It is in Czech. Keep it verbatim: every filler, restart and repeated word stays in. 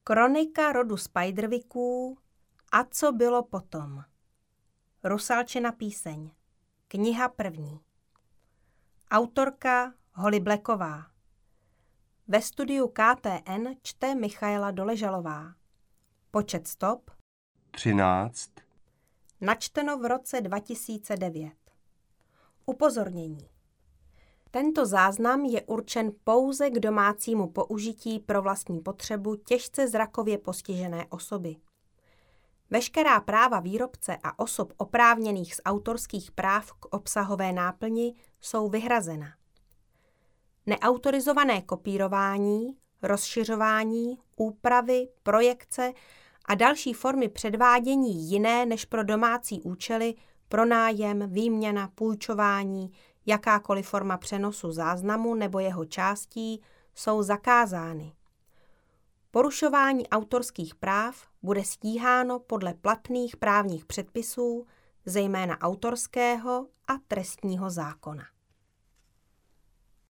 Kronika rodu Spiderwicků a co bylo potom. Rusalčina píseň. Kniha první. Autorka Holly Blacková. Ve studiu K T N čte Michaela Doležalová. Počet stop třináct. Načteno v roce dva tisíce devět. Upozornění. Tento záznam je určen pouze k domácímu použití pro vlastní potřebu těžce zrakově postižené osoby. Veškerá práva výrobce a osob oprávněných z autorských práv k obsahové náplni jsou vyhrazena. Neautorizované kopírování, rozšiřování, úpravy, projekce a další formy předvádění jiné než pro domácí účely, pronájem, výměna, půjčování, jakákoliv forma přenosu záznamu nebo jeho částí jsou zakázány. Porušování autorských práv bude stíháno podle platných právních předpisů, zejména autorského a trestního zákona.